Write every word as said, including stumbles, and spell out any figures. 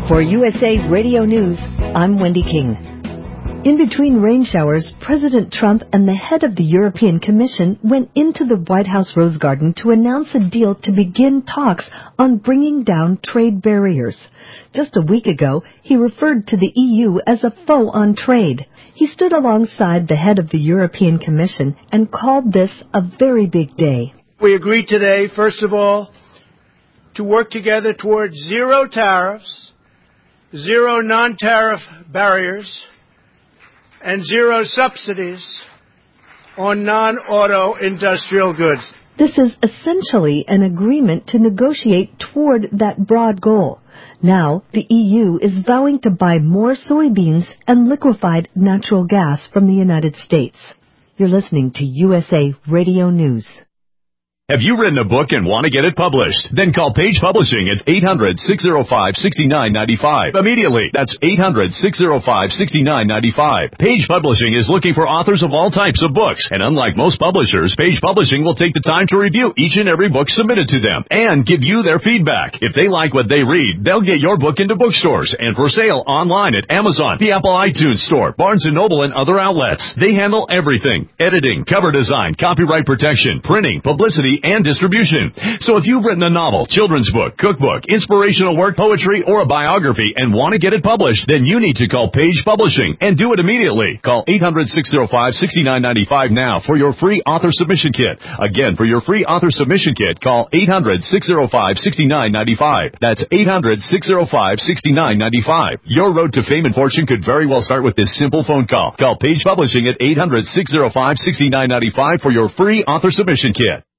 For U S A Radio News, I'm Wendy King. In between rain showers, President Trump and the head of the European Commission went into the White House Rose Garden to announce a deal to begin talks on bringing down trade barriers. Just a week ago, he referred to the E U as a foe on trade. He stood alongside the head of the European Commission and called this a very big day. We agreed today, first of all, to work together towards zero tariffs, zero non-tariff barriers, and zero subsidies on non-auto industrial goods. This is essentially an agreement to negotiate toward that broad goal. Now, the E U is vowing to buy more soybeans and liquefied natural gas from the United States. You're listening to U S A Radio News. Have you written a book and want to get it published? Then call Page Publishing at eight hundred, six oh five, six nine nine five. Immediately. That's eight hundred, six oh five, six nine nine five. Page Publishing is looking for authors of all types of books. And unlike most publishers, Page Publishing will take the time to review each and every book submitted to them and give you their feedback. If they like what they read, they'll get your book into bookstores and for sale online at Amazon, the Apple iTunes Store, Barnes and Noble, and other outlets. They handle everything: editing, cover design, copyright protection, printing, publicity, and distribution. So if you've written a novel, children's book, cookbook, inspirational work, poetry, or a biography and want to get it published, then you need to call Page Publishing and do it immediately. Call eight hundred, six oh five, six nine nine five now for your free author submission kit. Again, for your free author submission kit, call eight hundred, six oh five, six nine nine five. That's eight hundred, six oh five, six nine nine five. Your road to fame and fortune could very well start with this simple phone call. Call Page Publishing at eight hundred, six oh five, six nine nine five for your free author submission kit.